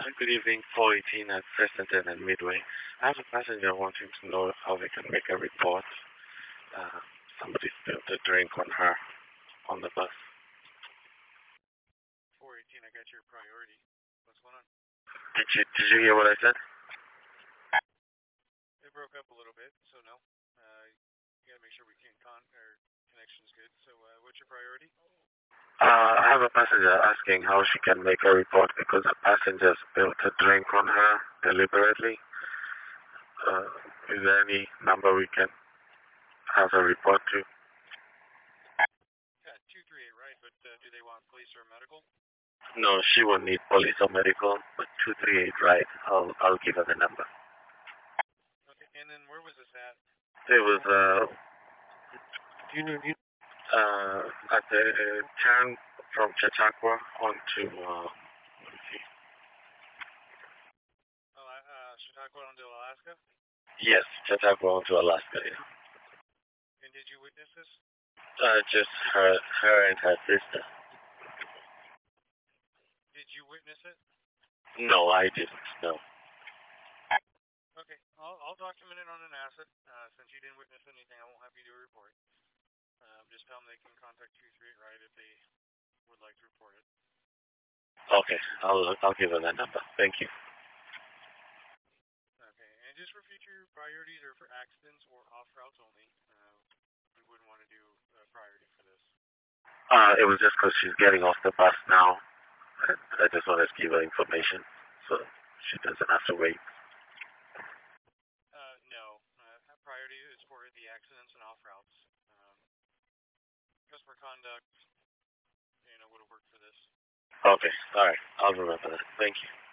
Good evening, 418 at Fessenden and Midway. I have a passenger wanting to know how they can make a report. Uh, somebody spilled a drink on her on the bus. 418, I got your priority. What's going on? Did you hear what I said? It broke up a little bit, so no. You gotta make sure our connection's good. So, what's your priority? I have a passenger asking how she can make a report because a passenger spilled a drink on her deliberately. Is there any number we can have a report to? Yeah, 238, right? But do they want police or medical? No, she won't need police or medical, but 238, right? I'll give her the number. Okay, and then where was this at? It was at the turn from Chautauqua onto let me see. Chautauqua onto Alaska? Yes, Chautauqua onto Alaska. Yeah. And did you witness this? Just her and her sister. Did you witness it? No, I didn't. No. Okay, I'll document it on an asset. Since you didn't witness anything, I won't have you do a report. Just tell them they can contact 238 right if they would like to report it. Okay, I'll give her that number. Thank you. Okay, and just for future priorities or for accidents or off routes only, we wouldn't want to do a priority for this. It was just because she's getting off the bus now. I just wanted to give her information so she doesn't have to wait. No. Priority is for the accidents and off routes. Customer conduct, would have worked for this. Okay, all right. I'll remember that. Thank you.